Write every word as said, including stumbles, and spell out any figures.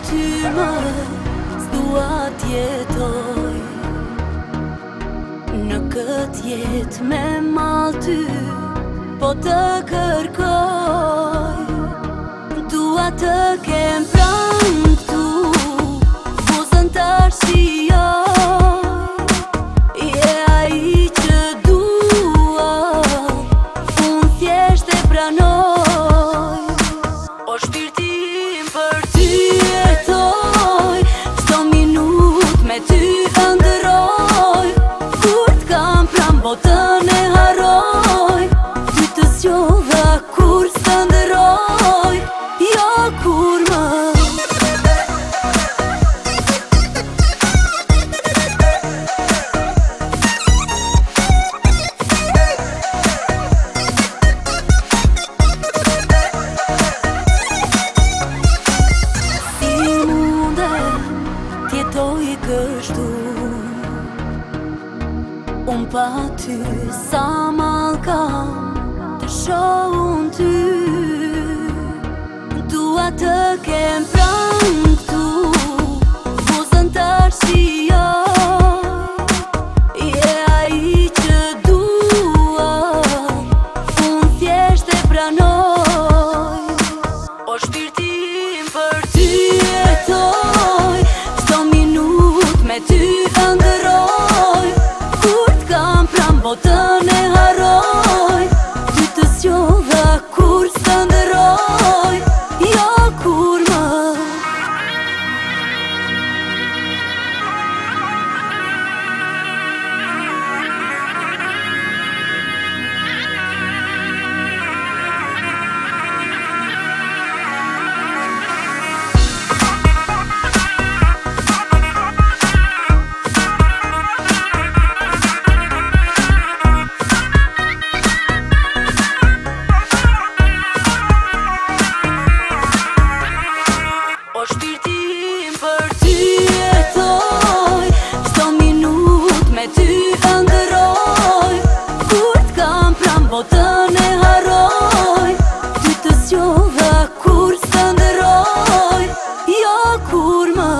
ty më s'dua t'jetoj në këtë jetë me mall ty, po të kërkoj. Dua të kem pranë këtu, buzën të arshijoj. Je ai që dua, unë thjesht e pranoj. O shpirti im për ty jetoj, çdo minutë me ty ëndërroj. Kur t'kam pranë botën e harroj, ty të zgjodha kur s'ndërroj, jo kur më. Si mundet t'jetoj kështu, unë pa ty sa mall kam të shoh unë ty. Dua të kem pranë këtu, buzën të arshijoj. Je ai që dua, unë thjesht e pranoj. O shpirti im për ty jetoj, çdo minutë me ty ëndërroj. Kur t'kam pranë botën e harroj, ty të zgjodha kur s'ndërroj, jo kur më. O shpirti im për ty jetoj, çdo minutë me ty ëndërroj. Kur t'kam pranë botën e harroj, ty të zgjodha kur s'ndërroj, jo kur më.